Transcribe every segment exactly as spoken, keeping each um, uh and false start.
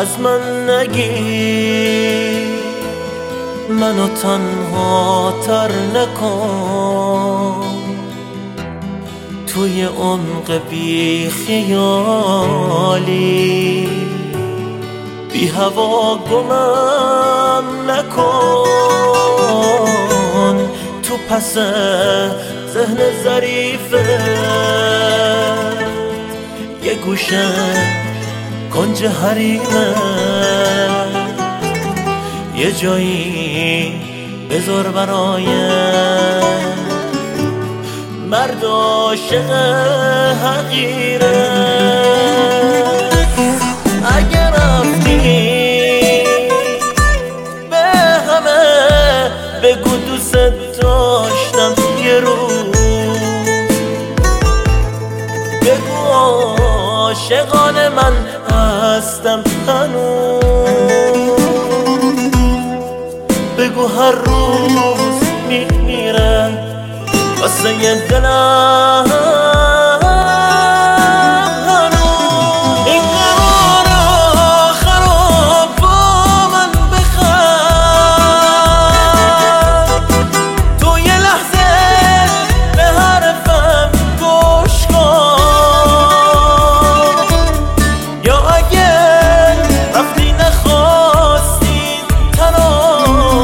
از من نگیر، منو تنها تر نکن. توی عمق بی خیالی بی هوا گمم نکن. تو پس ذهن ظریفت یه گوشه کنج حریمت، یه جایی بذار برایم مرد عاشق حقیره. اگر رفتی به همه بگو دوست داشتم یه روز، بگو عاشقان من هستم هنوز، بگو هر روز میمیرم واسه یه دلم هنوز. این قرار خراب با من بخند، تو یه لحظه به حرفم گوش کن. یا اگر رفتی نخواستی تنها،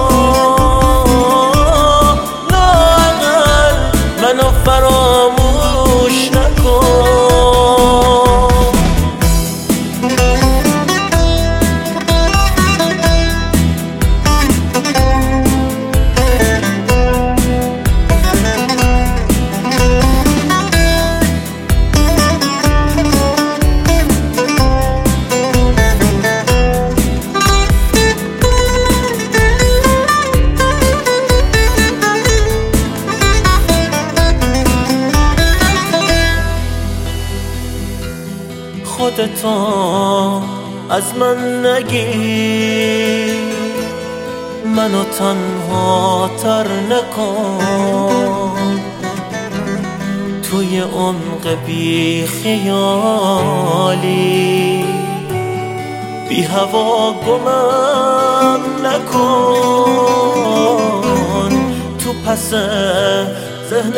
منو فراموش نکن. خودتو از من نگیر، منو تنها تر نکن. توی عمق بی خیالی بی هوا گمم نکن. تو پس ذهن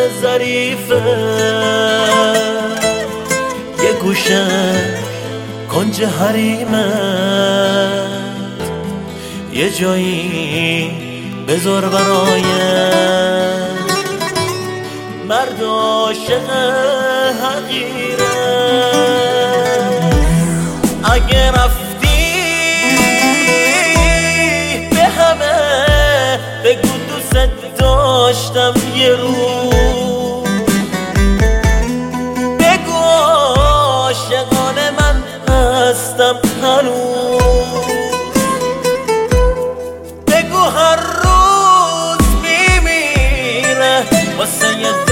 ظریفت یه گوشه کنج حریمت، یه جایی بذار برایم مرد عاشق حقیره. اگه رفتی به همه بگو دوست داشتم یه روز، بگو عاشقان من هستم هنوز، بگو هر روز میمیره واسه یه